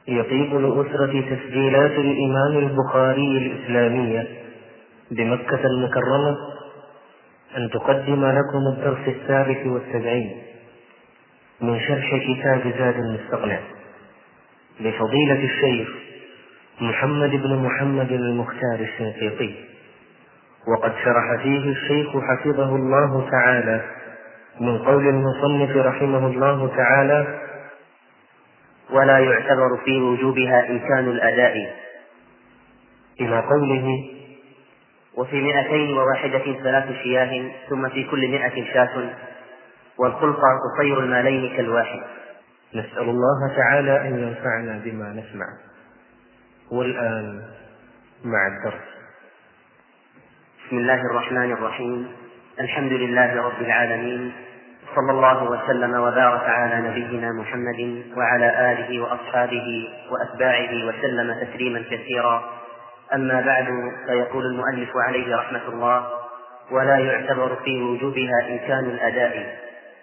يطيب لأسرة تسجيلات الإمام البخاري الإسلامية بمكة المكرمة أن تقدم لكم الدرس 73 من شرح كتاب زاد المستقنع لفضيلة الشيخ محمد بن محمد المختار الشنقيطي، وقد شرح فيه الشيخ حفظه الله تعالى من قول المصنف رحمه الله تعالى: ولا يعتبر في وجوبها إمكان الأداء، إلى قوله: وفي 201 3 شياه، ثم في كل 100 شاة، والخلطة تصير المالين كالواحد. نسأل الله تعالى أن ينفعنا بما نسمع. والآن مع الدرس. بسم الله الرحمن الرحيم. الحمد لله رب العالمين، صلى الله وسلم وبارك على نبينا محمد وعلى آله وأصحابه وأتباعه وسلم تسليما كثيرا. أما بعد، فيقول المؤلف عليه رحمة الله: ولا يعتبر في وجوبها إمكان الأداء.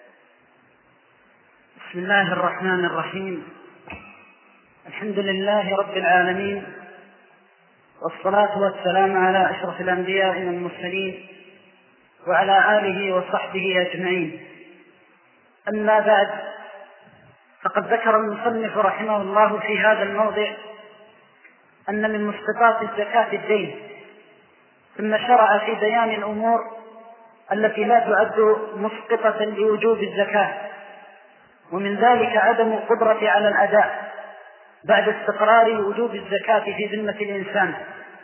بسم الله الرحمن الرحيم. الحمد لله رب العالمين، والصلاة والسلام على أشرف الأنبياء والمرسلين وعلى آله وصحبه أجمعين. أما بعد، فقد ذكر المصنف رحمه الله في هذا الموضع أن من مسقطات الزكاة الدين، ثم شرع في بيان الأمور التي لا تعد مسقطة لوجوب الزكاة، ومن ذلك عدم القدرة على الأداء بعد استقرار وجوب الزكاة في ذمة الإنسان.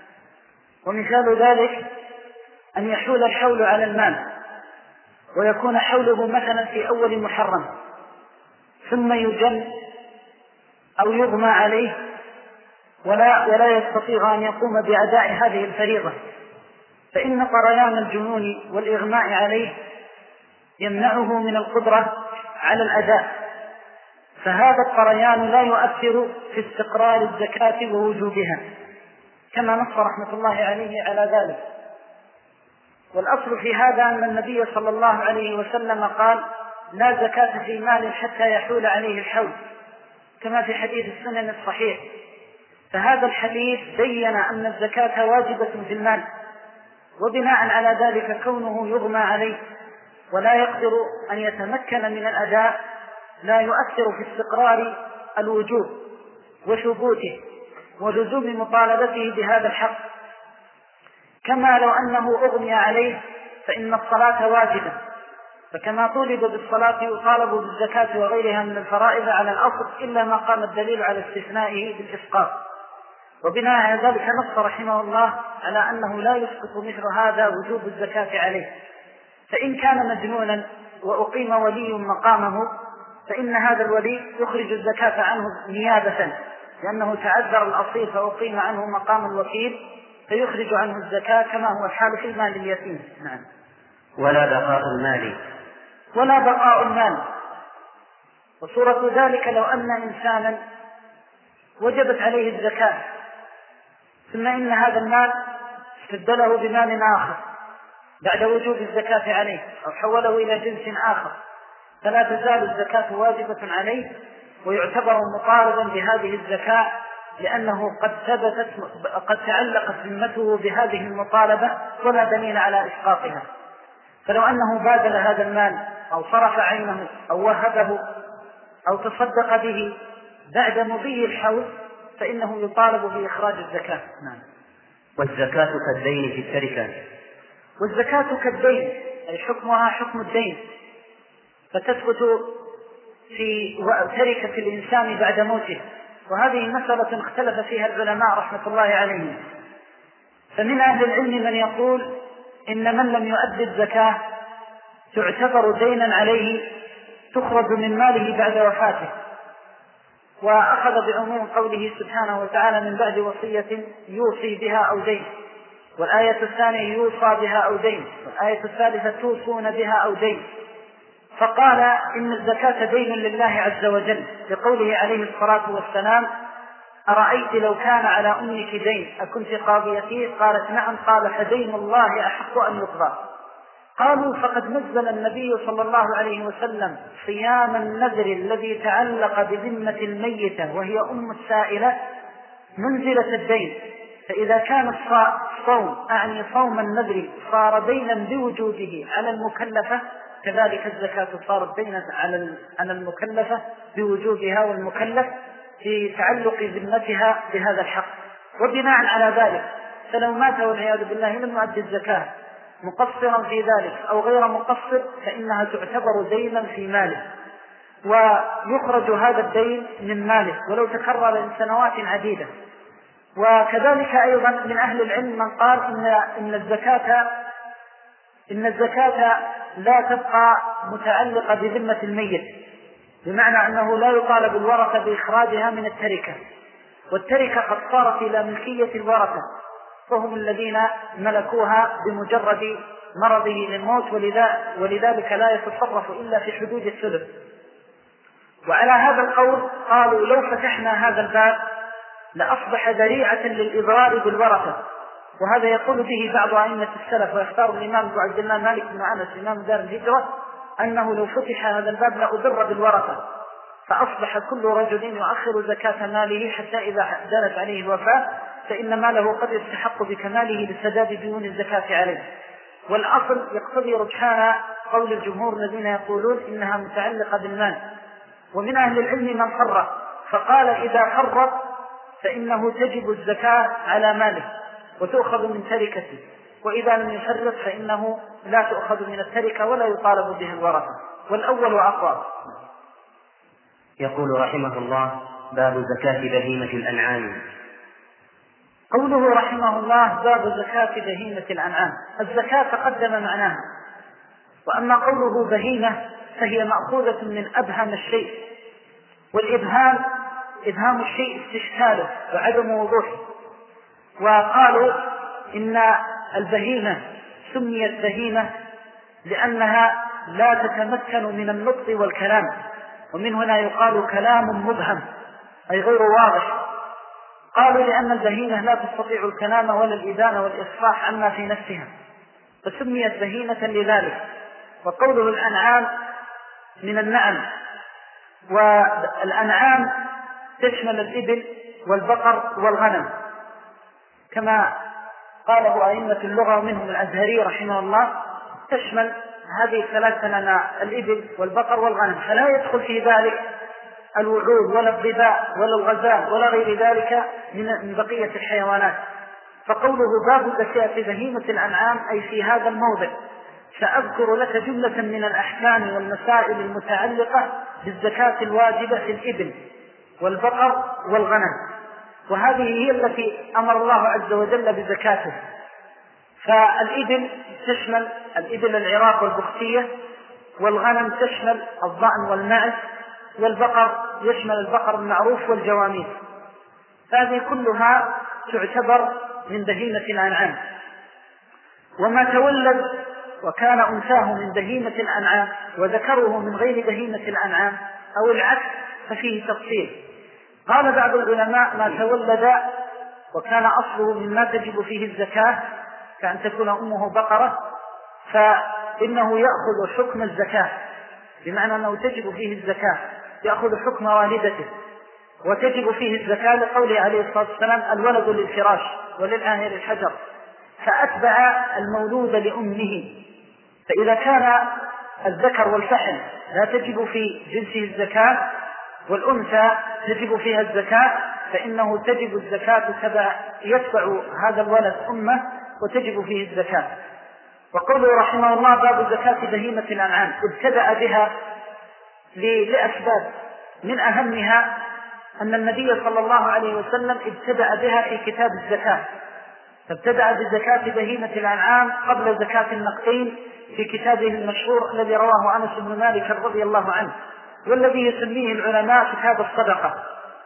ومثال ذلك أن يحول الحول على المال ويكون حوله مثلا في أول محرم، ثم يجن أو يغمى عليه ولا يستطيع أن يقوم بأداء هذه الفريضة، فإن طريان الجنون والإغماء عليه يمنعه من القدرة على الأداء، فهذا الطريان لا يؤثر في استقرار الزكاة ووجوبها، كما نص رحمة الله عليه على ذلك. والأصل في هذا أن النبي صلى الله عليه وسلم قال: لا زكاة في مال حتى يحول عليه الحول، كما في حديث السنن الصحيح. فهذا الحديث بين أن الزكاة واجبة في المال، وبناء على ذلك كونه يغمى عليه ولا يقدر أن يتمكن من الأداء لا يؤثر في استقرار الوجوب وثبوته ولزوم مطالبته بهذا الحق، كما لو أنه أغمي عليه فإن الصلاة واجبة، فكما طولب بالصلاة يطالب بالزكاة وغيرها من الفرائض على الأصل، إلا ما قام الدليل على استثنائه بالإسقاط. وبناء على ذلك نص رحمه الله على أنه لا يسقط مثل هذا وجوب الزكاة عليه، فإن كان مجنونا وأقيم ولي مقامه فإن هذا الولي يخرج الزكاة عنه نيابة، لأنه تعذر الأصيل فأقيم عنه مقام الوكيل فيخرج عنه الزكاة، كما هو الحال في المال اليتيم. نعم. ولا بقاء المال. وصورة ذلك لو أن إنسانا وجبت عليه الزكاة، ثم إن هذا المال استبدله بمال آخر بعد وجوب الزكاة عليه، أو حوله إلى جنس آخر، فلا تزال الزكاة واجبة عليه، ويعتبر مطالبا بهذه الزكاة، لأنه قد تعلقت ذمته بهذه المطالبة ولا دليل على إسقاطها. فلو أنه بادل هذا المال أو صرف عينه أو وهبه أو تصدق به بعد مضي الحول فإنه يطالب بإخراج الزكاة. نعم. والزكاة كالدين في التركة. والزكاة كالدين، أي حكمها حكم الدين، فتثبت في تركة الإنسان بعد موته. وهذه مسألة اختلف فيها العلماء رحمة الله عليهم، فمن أهل العلم من يقول إن من لم يؤدي الزكاة تعتبر دينا عليه تخرج من ماله بعد وفاته، وأخذ بعموم قوله سبحانه وتعالى: من بعد وصية يوصي بها أو دين، والآية الثانية يوصى بها أو دين، والآية الثالثة توصون بها أو دين. فقال إن الزكاة دين لله عز وجل، لقوله عليه الصلاة والسلام: أرأيت لو كان على أمك دين أكنت قاضيتي؟ قالت: نعم. قال: فدين الله أحق أن يقضى. قالوا فقد نزل النبي صلى الله عليه وسلم صيام النذر الذي تعلق بذمة الميتة وهي أم السائلة منزلة الدين، فإذا كان الصوم أعني صوم النذر صار دينا بوجوده على المكلفة، كذلك الزكاة صارت دينا على المكلفة بوجوبها والمكلف في تعلق ذمتها بهذا الحق. وبناء على ذلك فلو مات والعياذ بالله لم يؤدي الزكاة مقصرا في ذلك أو غير مقصر فإنها تعتبر دينا في ماله، ويخرج هذا الدين من ماله ولو تكرر لسنوات عديدة. وكذلك أيضا من أهل العلم من قال إن الزكاة لا تبقى متعلقة بذمة الميت، بمعنى أنه لا يطالب الورثة بإخراجها من التركة، والتركة قد صارت إلى ملكية الورثة، فهم الذين ملكوها بمجرد مرضه للموت، ولذلك لا يتصرف إلا في حدود الثلث. وعلى هذا القول قالوا لو فتحنا هذا الباب لأصبح ذريعة للإضرار بالورثة، وهذا يقول به بعض أئمة السلف، ويختار الإمام أبو عبد الله مالك بن أنس إمام دار الهجرة أنه لو فتح هذا الباب لأضر بالورثة، فأصبح كل رجل يؤخر زكاة ماله حتى إذا دانت عليه الوفاة فإن ماله قد يستحق بكماله لسداد ديون الزكاة عليه. والأصل يقتضي رجحان قول الجمهور الذين يقولون إنها متعلقة بالمال. ومن أهل العلم من فرق فقال إذا فرط فإنه تجب الزكاة على ماله وتؤخذ من تركته، وإذا لم يفرط فإنه لا تؤخذ من التركة ولا يطالب به الورثة، والأول أقوى. يقول رحمه الله: باب زكاة بهيمة الأنعام. قوله رحمه الله باب زكاة بهيمة الأنعام، الزكاة تقدم معناها، وأما قوله بهيمة فهي مأخوذة من أبهم الشيء، والإبهام إبهام الشيء استشكاله وعدم وضوحه. وقالوا إن البهيمة سميت بهيمة لأنها لا تتمكن من النطق والكلام، ومن هنا يقال كلام مبهم أي غير واضح. قالوا لأن البهيمة لا تستطيع الكلام ولا الإبانة والإصلاح عما في نفسها فسميت بهيمة لذلك. وقوله الأنعام من النعم، والأنعام تشمل الإبل والبقر والغنم كما قاله أئمة اللغة ومنهم الأزهري رحمه الله، تشمل هذه الثلاث أنواع الإبل والبقر والغنم، فلا يدخل في ذلك الوعود ولا الضباء ولا الغزال ولا غير ذلك من بقية الحيوانات. فقوله باب زكاة بهيمة الأنعام أي في هذا الموضع سأذكر لك جملة من الأحكام والمسائل المتعلقة بالزكاة الواجبة في الإبل والبقر والغنم، وهذه هي التي أمر الله عز وجل بزكاته. فالإبل تشمل الإبل العراق والبختية، والغنم تشمل الضأن والمعز، والبقر يشمل البقر المعروف والجواميس، هذه كلها تعتبر من بهيمة الأنعام. وما تولد وكان أنثاه من بهيمة الأنعام وذكره من غير بهيمة الأنعام أو العكس ففيه تفصيل. قال بعض العلماء ما تولد وكان أصله مما تجب فيه الزكاة كأن تكون أمه بقرة فإنه يأخذ حكم الزكاة، بمعنى أنه تجب فيه الزكاة، يأخذ حكم والدته وتجب فيه الزكاة لقوله عليه الصلاة والسلام الولد للفراش وللآهر الحجر، فأتبع المولود لأمه. فإذا كان الذكر والفحل لا تجب في جنسه الزكاة والأنثى تجب فيها الزكاة فإنه تجب الزكاة يتبع هذا الولد أمه وتجب فيه الزكاة. وقوله رحمه الله باب زكاة بهيمة الأنعام ابتدأ بها لأسباب، من أهمها أن النبي صلى الله عليه وسلم ابتدأ بها في كتاب الزكاة، فابتدأ بزكاة بهيمة الأنعام قبل زكاة النقدين في كتابه المشهور الذي رواه أنس بن مالك رضي الله عنه، والذي يسميه العلماء كتاب الصدقة،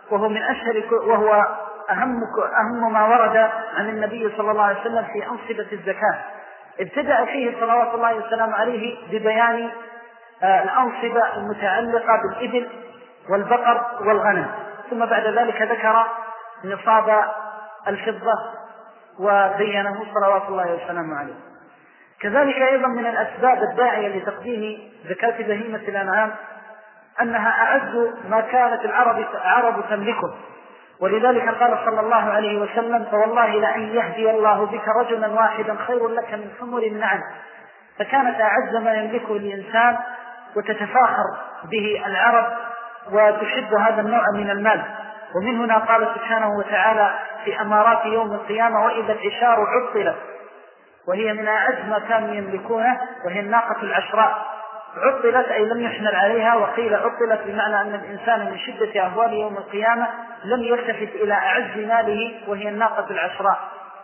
وهو أهم ما ورد عن النبي صلى الله عليه وسلم في أنصبة الزكاة. ابتدأ فيه صلوات الله والسلام عليه ببيان الأنصبة المتعلقة بالإبل والبقر والغنم، ثم بعد ذلك ذكر نصاب الفضة وبينه صلوات الله والسلام عليه. كذلك أيضا من الأسباب الداعية لتقديم زكاة بهيمة الأنعام أنها أعز ما كانت العرب تملكه، ولذلك قال صلى الله عليه وسلم: فوالله لأن يهدي الله بك رجلا واحدا خير لك من حمر النعم. فكانت أعز ما يملكه الإنسان وتتفاخر به العرب وتحب هذا النوع من المال. ومن هنا قال سبحانه وتعالى في أمارات يوم القيامة: وإذا العشار عطلت، وهي من أعز ما كانوا يملكونه، وهي الناقة العشراء. عطلت أي لم يحمل عليها، وقيل عطلت بمعنى أن الإنسان من شدة أهوال يوم القيامة لم يلتفت إلى أعز ماله وهي الناقة العشراء.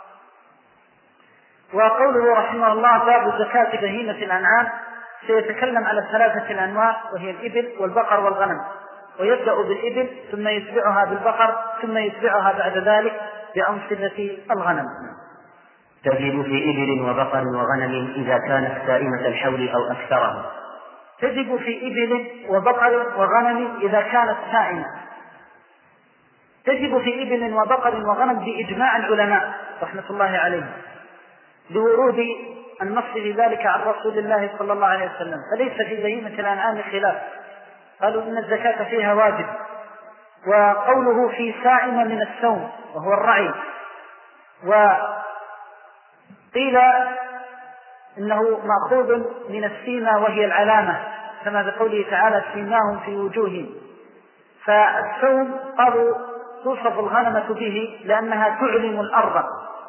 وقوله رحمه الله: باب زكاة بهيمة الأنعام، سيتكلم على ثلاثة الأنواع، وهي الإبل والبقر والغنم، ويبدأ بالإبل ثم يتبعها بالبقر ثم يتبعها بعد ذلك بأمثلة الغنم. تجب في إبل وبقر وغنم إذا كانت سائمة الحول أو أكثرها. تجب في إبل وبقر وغنم إذا كانت سائمة. تجب في إبل وبقر وغنم بإجماع العلماء رحمة الله عليهم، لورود النص لذلك عن رسول الله صلى الله عليه وسلم، فليس في بهيمة الأنعام خلاف، قالوا إن الزكاة فيها واجب. وقوله في سائمة من السوم وهو الرعي، وقيل إنه مأخوذ من السيمة وهي العلامة، كما بقوله تعالى: سيماهم في وجوههم. فالسوم قالوا توصف الغنمة به لأنها تعلم الأرض،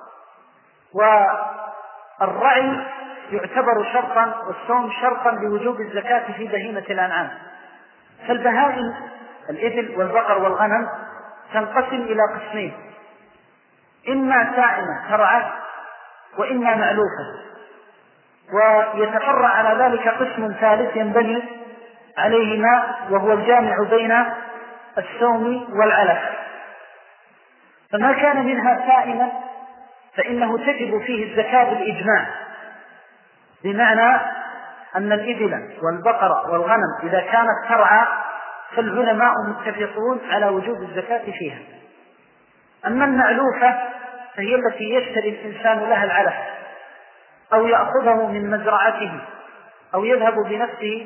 والرعي يعتبر شرطا، والصوم شرطا لوجوب الزكاة في بهيمة الأنعام. فالبهائم الإبل والبقر والغنم تنقسم إلى قسمين: إما سائمة ترعى، وإما مألوفة. ويتفرع على ذلك قسم ثالث ينبني عليهما، وهو الجامع بين السوم والعلف. فما كان منها سائما فإنه تجب فيه الزكاة بالإجماع، بمعنى أن الإبل والبقر والغنم إذا كانت ترعى فالعلماء متفقون على وجوب الزكاة فيها. أما المألوفة فهي التي يشتري الإنسان لها العلف، أو يأخذه من مزرعته، أو يذهب بنفسه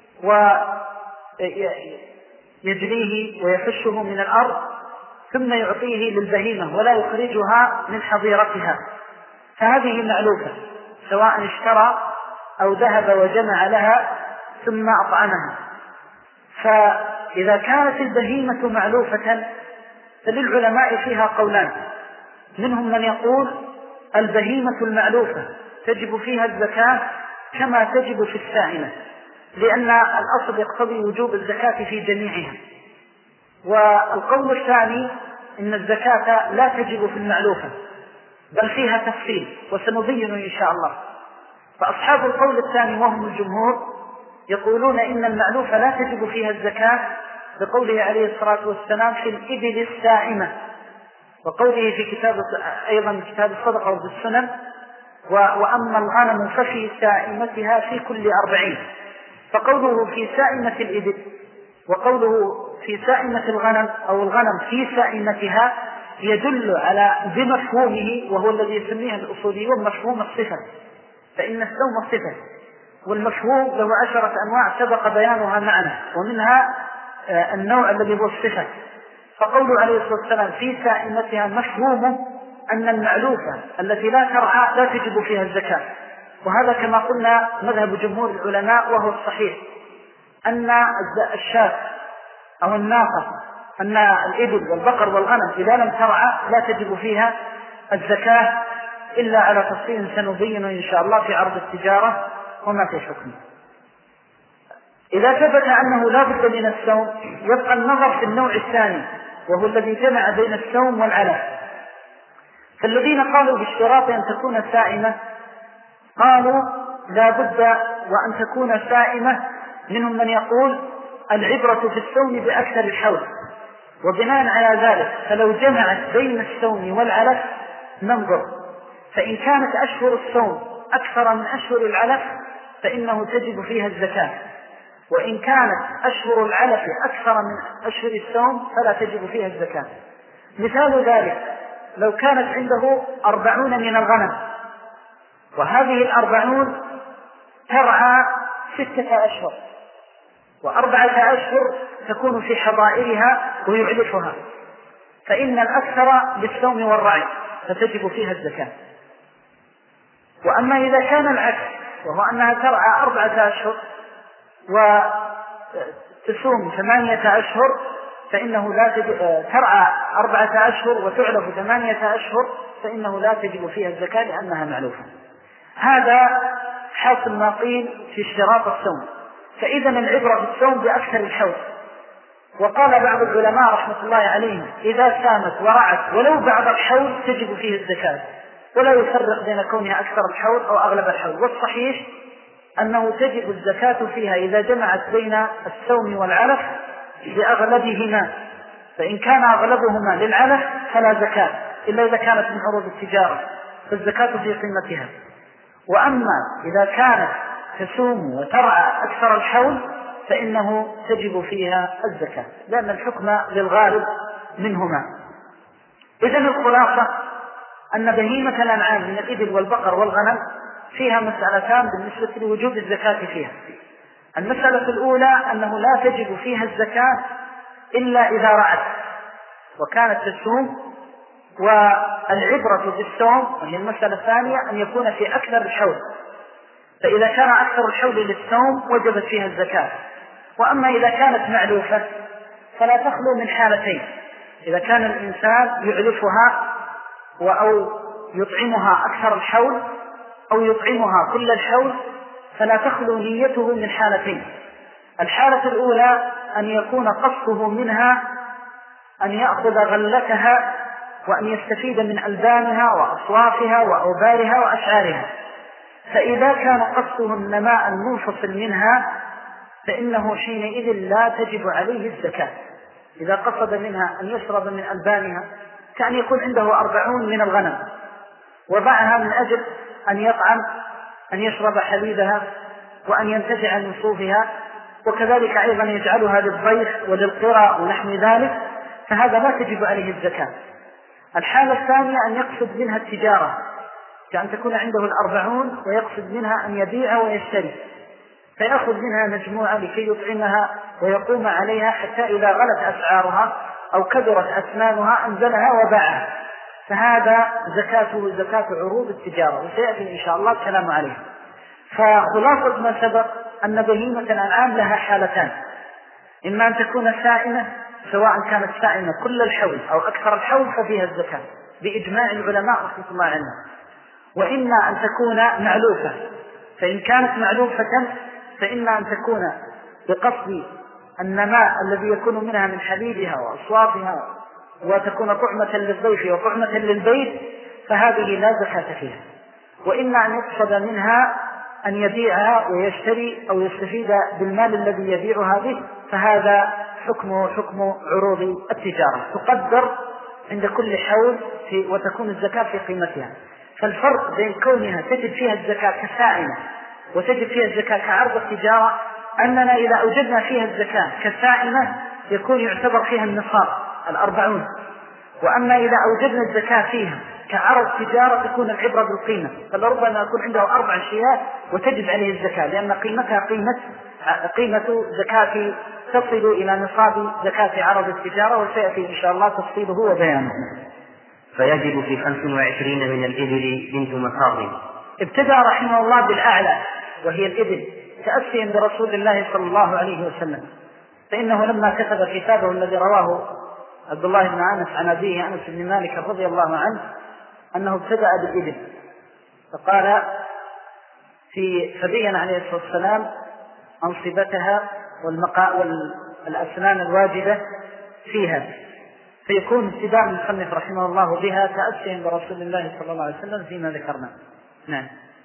ويجريه ويفشه من الأرض ثم يعطيه للبهيمة ولا يخرجها من حظيرتها، فهذه مألوفة، سواء اشترى أو ذهب وجمع لها ثم أطعمها. فإذا كانت البهيمة مألوفة فللعلماء فيها قولان: منهم من يقول البهيمة المألوفة تجب فيها الزكاة كما تجب في السائمة، لأن الأصل يقتضي وجوب الزكاة في جميعها. والقول الثاني إن الزكاة لا تجب في المألوفة بل فيها تفصيل، وسنبين إن شاء الله. فأصحاب القول الثاني وهم الجمهور يقولون إن المألوفة لا تجب فيها الزكاة، بقوله عليه الصلاة والسلام: في الإبل السائمة، وقوله في أيضا كتاب الصدقة وفي السنن: وأما الغنم ففي سائمتها في كل 40. فقوله في سائمة الإبل وقوله في سائمة الغنم أو الغنم في سائمتها يدل على بمفهومه، وهو الذي يسميه الأصوليون مفهوم الصفة، فإن السوم صفة، والمفهوم له 10 أنواع سبق بيانها معنا، ومنها النوع الذي هو الصفة. فقوله عليه الصلاة والسلام في سائمتها مفهومه أن المألوفة التي لا ترعى لا تجب فيها الزكاة. وهذا كما قلنا مذهب جمهور العلماء، وهو الصحيح، أن الشاة أو الناقة، أن الإبل والبقر والغنم إذا لم ترعى لا تجب فيها الزكاة، إلا على تفصيل سنبينه إن شاء الله في عرض التجارة وما في حكمه. إذا ثبت أنه لا بد من السوم يبقى النظر في النوع الثاني، وهو الذي جمع بين السوم والعلف. فالذين قالوا باشتراط أن تكون سائمة قالوا لا بد وأن تكون سائمة. منهم من يقول العبرة في السوم بأكثر الحول، وبناء على ذلك فلو جمعت بين السوم والعلف ننظر، فإن كانت أشهر السوم أكثر من أشهر العلف فإنه تجب فيها الزكاة، وإن كانت أشهر العلف أكثر من أشهر السوم فلا تجب فيها الزكاة. مثال ذلك لو كانت عنده 40 من الغنم وهذه 40 ترعى 6 أشهر، و4 أشهر تكون في حظائرها ويعلفها، فإن الأكثر بالسوم والرعي فتجب فيها الزكاة. وأما إذا كان العكس، وهو أنها ترعى 4 أشهر وتسوم 8 أشهر، فإنه لا ترعى 4 أشهر وتعلف 8 أشهر، فإنه لا تجب فيها الزكاة لأنها معلوفة. هذا حاصل ما قيل في اشتراط الصوم. فإذا العبرة بالصوم بأكثر الحول. وقال بعض العلماء رحمة الله عليهم إذا سامت ورعت ولو بعض الحول تجب فيه الزكاة، ولا يفرق بين كونها أكثر الحول أو أغلب الحول. والصحيح أنه تجب الزكاة فيها إذا جمعت بين السوم والعلف بأغلبهما، فإن كان أغلبهما للعلف فلا زكاة إلا إذا كانت من عروض التجارة، فالزكاة في قيمتها. وأما إذا كانت تسوم وترعى أكثر الحول فإنه تجب فيها الزكاة، لأن الحكم للغالب منهما. إذن الخلاصة أن بهيمة الأنعام من الإبل والبقر والغنم فيها مسألتان بالنسبة لوجوب الزكاة فيها. المسألة الأولى أنه لا تجب فيها الزكاة إلا إذا رعت وكانت تسوم، والعبرة بالصوم، وهي المسألة الثانية أن يكون في أكثر الحول، فإذا كان أكثر الحول للصوم وجبت فيها الزكاة. وأما إذا كانت معلوفة فلا تخلو من حالتين: إذا كان الإنسان يعلفها أو يطعمها أكثر الحول أو يطعمها كل الحول فلا تخلو نيته من حالتين. الحالة الأولى أن يكون قصده منها أن يأخذ غلتها وأن يستفيد من ألبانها وأصوافها وأوبارها وأشعارها، فإذا كان قصده النماء المنفصل منها فإنه حينئذ لا تجب عليه الزكاة. إذا قصد منها أن يشرب من ألبانها كأن يكون عنده 40 من الغنم وضعها من أجل أن يطعم، أن يشرب حليبها وأن ينتفع من صوفها، وكذلك أيضا يجعلها للضيف وللقراء ونحو ذلك، فهذا لا تجب عليه الزكاة. الحالة الثانية أن يقصد منها التجارة، كأن تكون عنده 40 ويقصد منها أن يبيع ويشتري، فيأخذ منها مجموعة لكي يطعمها ويقوم عليها حتى إذا غلت أسعارها أو كبرت أثمانها أنزلها وباعها، فهذا زكاته زكاة عروض التجارة، وسيأتي إن شاء الله الكلام عليه. فخلاصة ما سبق أن بهيمة الأنعام لها حالتان: إما أن تكون سائمة، سواء كانت سائمة كل الحول أو أكثر الحول ففيها الزكاة بإجماع العلماء رحمة الله عنهم، وإما أن تكون معلوفة، فإن كانت معلوفة فإما أن تكون بقصد النماء الذي يكون منها من حليبها وأصوافها وتكون طعمة للضيف وطعمة للبيت، فهذه لا زكاة فيها. وإما أن يقصد منها أن يبيعها ويشتري أو يستفيد بالمال الذي يبيعها به، فهذا حكمه حكم عروض التجارة، تقدر عند كل حول وتكون الزكاة في قيمتها. فالفرق بين كونها تجد فيها الزكاة كسائمة وتجد فيها الزكاة كعرض التجارة أننا إذا أوجدنا فيها الزكاة كسائمة يكون يعتبر فيها النصاب 40، وأما إذا أوجدنا الزكاة فيها كعرض تجارة تكون العبرة بالقيمة، فلربما يكون عنده 4 شيات وتجب عليه الزكاة لأن قيمتها قيمة زكاة تصل إلى نصاب زكاة عرض التجارة، وسيأتي إن شاء الله تفصيله وبيانه. فيجب في 25 من الإبل بنت مخاض. ابتدأ رحمه الله بالأعلى وهي الإبل تأسيا برسول الله صلى الله عليه وسلم، فإنه لما كتب كتابه الذي رواه عبد الله بن أنس عن أبيه أنس بن مالك رضي الله عنه أنه ابتدأ بالإبل، فقال فبين عليه الصلاة والسلام أنصبتها والأسنان الواجبة فيها، فيكون ابتداء من المصنف رحمه الله بها تأسيا برسول الله صلى الله عليه وسلم فيما ذكرنا. نعم.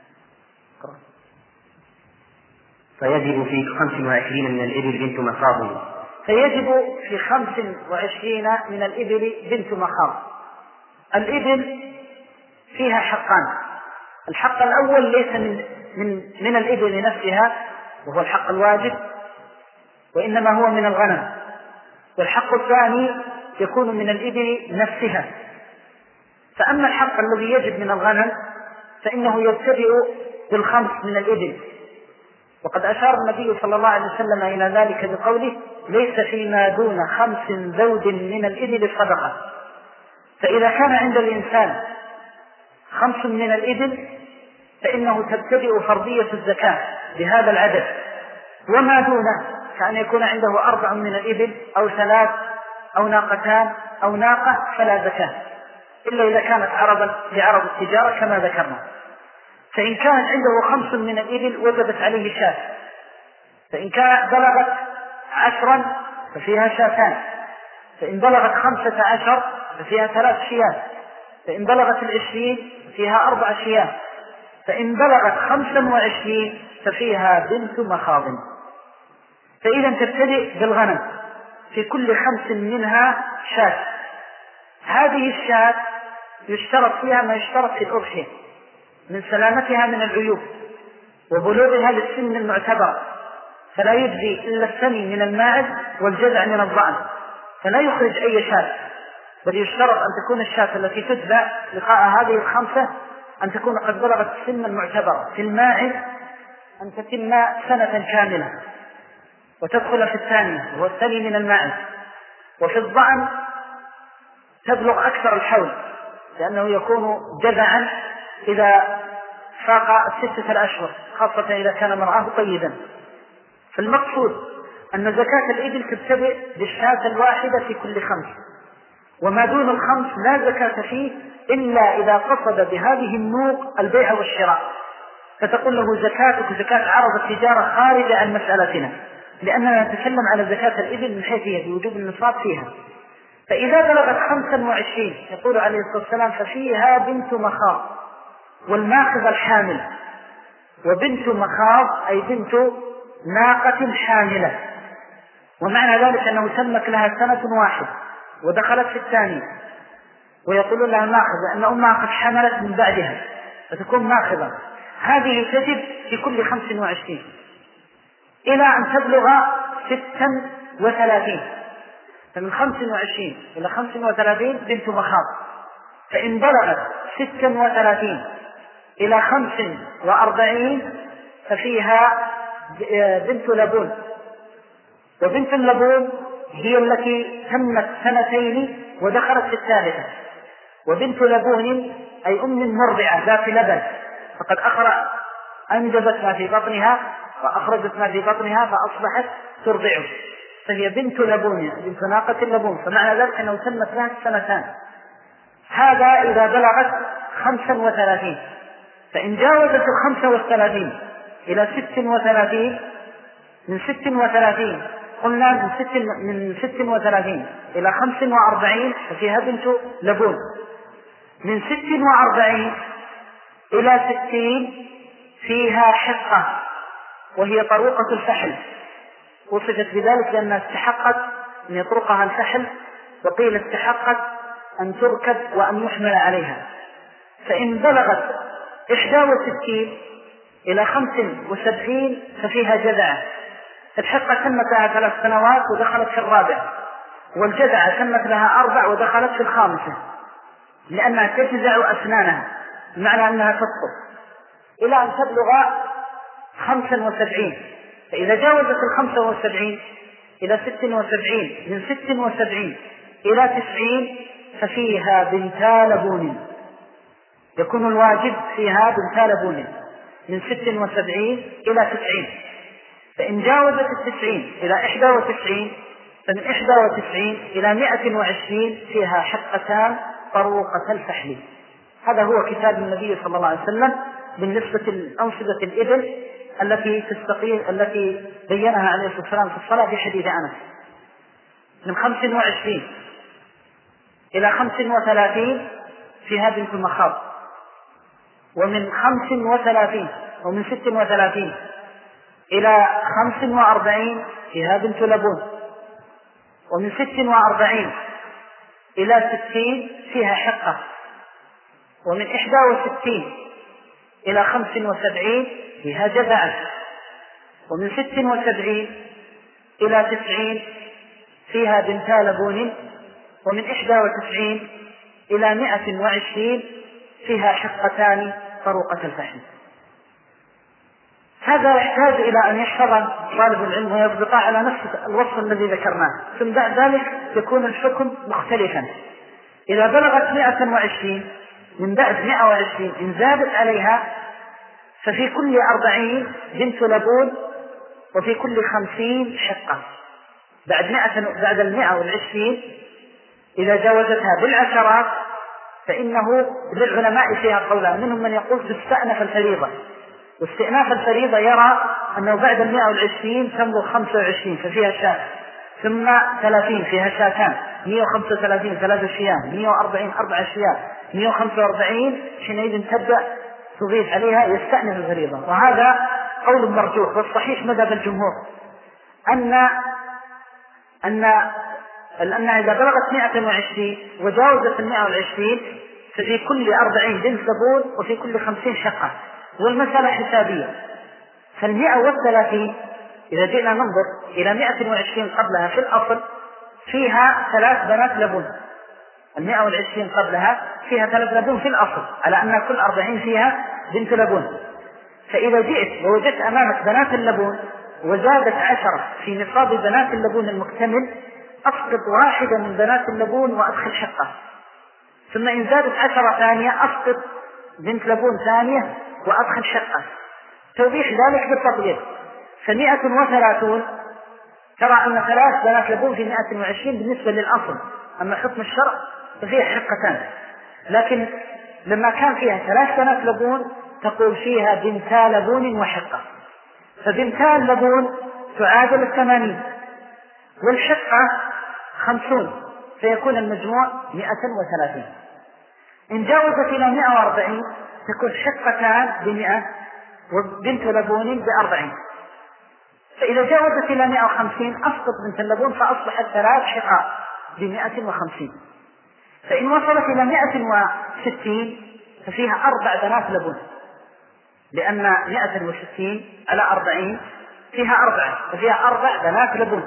فيجب في 25 من الإبل بنت مخاض. فيجب في 25 من الإبل بنت مخاض. الإبل فيها حقان: الحق الأول ليس من الإبل نفسها وهو الحق الواجب، وإنما هو من الغنم، والحق الثاني يكون من الإبل نفسها. فأما الحق الذي يجب من الغنم فإنه يبتدئ بالخمس من الإبل، وقد أشار النبي صلى الله عليه وسلم إلى ذلك بقوله: ليس فيما دون 5 ذود من الإبل صدقة. فإذا كان عند الإنسان 5 من الإبل فإنه تبتدئ فرضية الزكاة بهذا العدد، وما دونه كأن يكون عنده 4 من الإبل أو 3 أو ناقتان أو ناقة فلا زكاة، إلا إذا كانت عرضا لعرض التجارة كما ذكرنا. فإن كانت عنده 5 من الإبل وجبت عليه شاة، فإن كانت بلغت 10 ففيها شاتان، فإن بلغت 15 ففيها 3 شياه، فإن بلغت 20 فيها 4 شياه، فإن بلغت 25 ففيها بنت مخاض. فإذا تبتدئ بالغنم في كل 5 منها شاة. هذه الشاة يشترط فيها ما يشترط في الأضحية من سلامتها من العيوب وبلوغها للسن المعتبر، فلا يجزي إلا الثني من الماعز والجذع من الضأن، فلا يخرج أي شاة، بل يشترط أن تكون الشاة التي تتبع لقاء هذه ال5 أن تكون قد بلغت السن المعتبر. في الماعز أن تتم 1 سنة كاملة وتدخل في الثانية وهو الثاني من الماعز، وفي الضأن تبلغ أكثر الحول لأنه يكون جذعا إذا فاق 6 الأشهر، خاصة إذا كان مرآه طيبا. فالمقصود أن زكاة الإبل تبتدئ بالشاة الواحدة في كل 5، وما دون 5 لا زكاة فيه إلا إذا قصد بهذه النوق البيع والشراء، فتقول له زكاتك زكاة عرض التجارة خارجة عن مسألتنا، لأننا نتكلم على زكاة الإبل من حيث هي بوجوب النصاب فيها. فإذا بلغت 25 يقول عليه الصلاة والسلام ففيها بنت مخاض، والماخذ الحامل، وبنت مخاض أي بنت ناقة حاملة، ومعنى ذلك أنه تمت لها 1 سنة ودخلت في الثانية، ويقولون لها ماخذة أن أمها قد حملت من بعدها فتكون ماخذة. هذه تجب في كل 25 إلى أن تبلغ 36، فمن 25 إلى 35 بنت مخاض. فإن بلغت 36 إلى 45 ففيها بنت لبون، وبنت اللبون هي التي تمت 2 ودخلت في الثالثة. وبنت لبون أي أم مرضعة ذات لبن، فقد أنجبت ما في بطنها وأخرجت ما في بطنها فأصبحت ترضعه، فهي بنت لبون بنت ناقة اللبون، فمعنى ذلك أنه تمت لها 2 هذا إذا بلغت 35. فإن جاوزت 35 إلى 36، من 36 قلنا من 36 إلى 45 ففيها بنت لبون، من 46 إلى 60 فيها حقة وهي طروقة الفحل، وصفت بذلك لأنها استحقت أن يطرقها الفحل، وقيل استحقت أن تركب وأن يحمل عليها. فإن بلغت 61 إلى 75 ففيها جذعة، الحقة تمت لها 3 سنوات ودخلت في الرابع، والجذعة تمت لها 4 ودخلت في الخامسة، لأنها تجزع أسنانها بمعنى أنها تسقط، إلى أن تبلغ 75. فإذا جاوزت 75 إلى 76، من 76 إلى 90 ففيها بنتا لبون، يكون الواجب فيها بنتا لبون من 76 إلى 90. فإن جاوزت 90 إلى 91، فمن 91 إلى 120 فيها حقتان طروقة الفحل. هذا هو كتاب النبي صلى الله عليه وسلم بالنسبة لأنصبة الإبل التي بينها عليه الصلاة والسلام في الصلاة في حديث أنس. من 25 إلى 35 فيها بنت مخاض، ومن 35 ومن 36 إلى 45 فيها بنت لبون، ومن 46 إلى 60 فيها حقة، ومن 61 إلى 75 فيها جذعة، ومن 76 إلى 90 فيها بنتا لبون، ومن 91 إلى 120 فيها حقتان طروقة الفحم. هذا يحتاج إلى أن يحفظ طالب العلم ويضبطه على نفس الوصف الذي ذكرناه، ثم بعد ذلك يكون الحكم مختلفا. إذا بلغت 120 من بعد 120 إن زادت عليها ففي كل 40 بنت لبون وفي كل 50 شقة. بعد 120 إذا جاوزتها بالعشرات فإنه للعلماء فيها قولان، منهم من يقول تستأنف الفريضة، واستئناف الفريضة يرى أنه بعد 120 تمضي 25 ففيها شاة، ثم 30 فيها شاتان، 135 3 شياه، 140 4 شياه، 145 حينئذ تبدأ تضيف عليها يستأنف الفريضة. وهذا قول مرجوح، والصحيح مذهب الجمهور أن إذا بلغت 120 وجاوزت 120 ففي كل 40 بنت لبون وفي كل 50 شقة، والمسألة حسابية. فال130 إذا جئنا ننظر إلى 120 قبلها في الأصل فيها 3 بنات لبون، 120 قبلها فيها 3 لبون في الأصل، على أن كل 40 فيها بنت لبون. فإذا جئت ووجدت أمامك بنات اللبون وزادت 10 في نصاب بنات اللبون المكتمل، أسقط واحدة من بنات اللبون وأدخل شقة، ثم إن زادت 10 ثانية أسقط بنت لبون ثانية وأدخل شقة. توضيح ذلك بالتطبيق، ف130 ترى أن 3 بنات لبون في 120 بالنسبة للأصل، أما حكم الشرع ففيها شقتان، لكن لما كان فيها 3 بنات لبون تقول فيها بنتا لبون وشقة، فبنتا لبون تعادل 80 والشقة 50 فيكون المجموع 130. إن جاوزت إلى 140 تكون شقتان ب100 وبنت لبون ب40. فإذا جاوزت إلى 150 أسقط بنت اللبون فأصبحت 3 شقاء ب150. فإن وصلت إلى 160 ففيها 4 بنات لبون، لأن 160 على 40 فيها 4 ففيها 4 بنات لبون.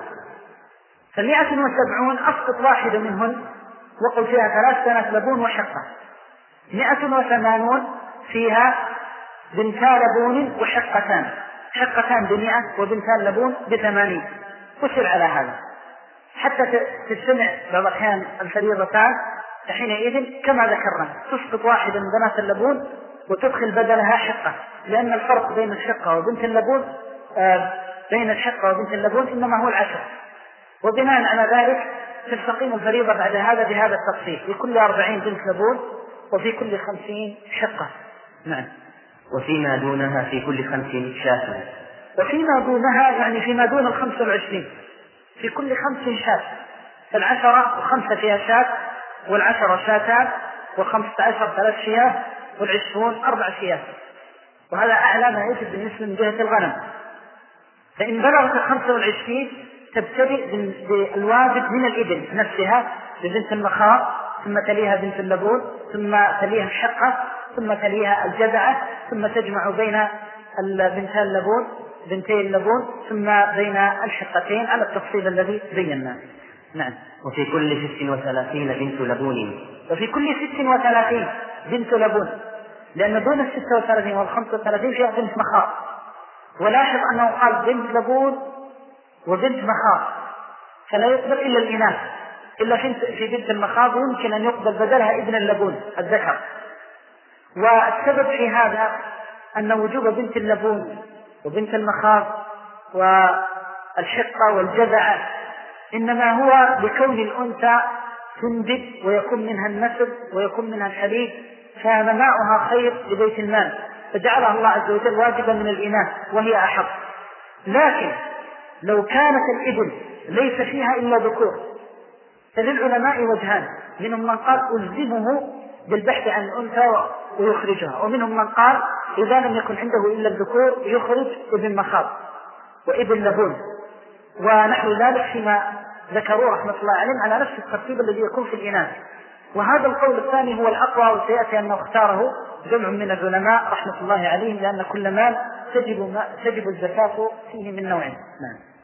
ف170 أسقط واحدة منهن وقل فيها 3 بنات لبون وشقة. 180 فيها بنتا لبون وشقتان، شقتان ب100 وبنتان لبون ب80. وسر على هذا حتى تجتمع بعض الأحيان الفريضتان، فحينئذ كما ذكرنا تسقط واحدة من بنات اللبون وتدخل بدلها شقة، لأن الفرق بين الشقة وبنت اللبون بين الشقة وبنت اللبون إنما هو 10. وبناء على ذلك تستقيم الفريضة بعد هذا بهذا التفصيل، في كل 40 بنت لبون وفي كل 50 شقة. نعم. وفيما دونها في كل 50 شاة. وفيما دونها يعني فيما دون 25 في كل 50 شاة، فال10 و5 فيها شاة، وال10 شاتان، و15 3 شياه، وال20 4 شياه. وهذا أعلى ما يجب بالنسبة من جهة الغنم. فإن بلغت 25 تبتدئ بالواجب من الإبل نفسها ببنت المخاض، ثم تليها بنت اللبون، ثم تليها الشقة، ثم تليها الجذعة، ثم تجمع بين بنتي اللبون ثم بين الشقتين على التفصيل الذي بيناه. نعم. وفي كل 36 بنت لبون. وفي كل 36 بنت لبون، لأن دون 36 وال35 فيها بنت مخاض. ولاحظ أنه قال بنت لبون وبنت مخاض، فلا يقبل إلا الإناث، إلا في بنت المخاض يمكن أن يقبل بدلها ابن اللبون الذكر. والسبب في هذا أن وجوب بنت اللبون وبنت المخاض والشقة والجذعة إنما هو بكون الأنثى تنجب ويكون منها النسب ويكون منها الحليب، فنماؤها خير لبيت المال، فجعلها الله عز وجل واجبا من الإناث وهي أحق. لكن لو كانت الإبل ليس فيها إلا ذكور فللعلماء وجهان، منهم من قال ألزمه بالبحث عن الأنثى ويخرجها، ومنهم من قال إذا لم يكن عنده إلا الذكور يخرج ابن مخاض وابن لبون ونحو ذلك فيما ذكروا رحمة الله عليهم على نفس الترتيب الذي يكون في الإناث. وهذا القول الثاني هو الأقوى، وسيأتي أنه اختاره جمع من العلماء رحمة الله عليهم، لأن كل مال تجب الزكاة فيه من نوعين. نعم.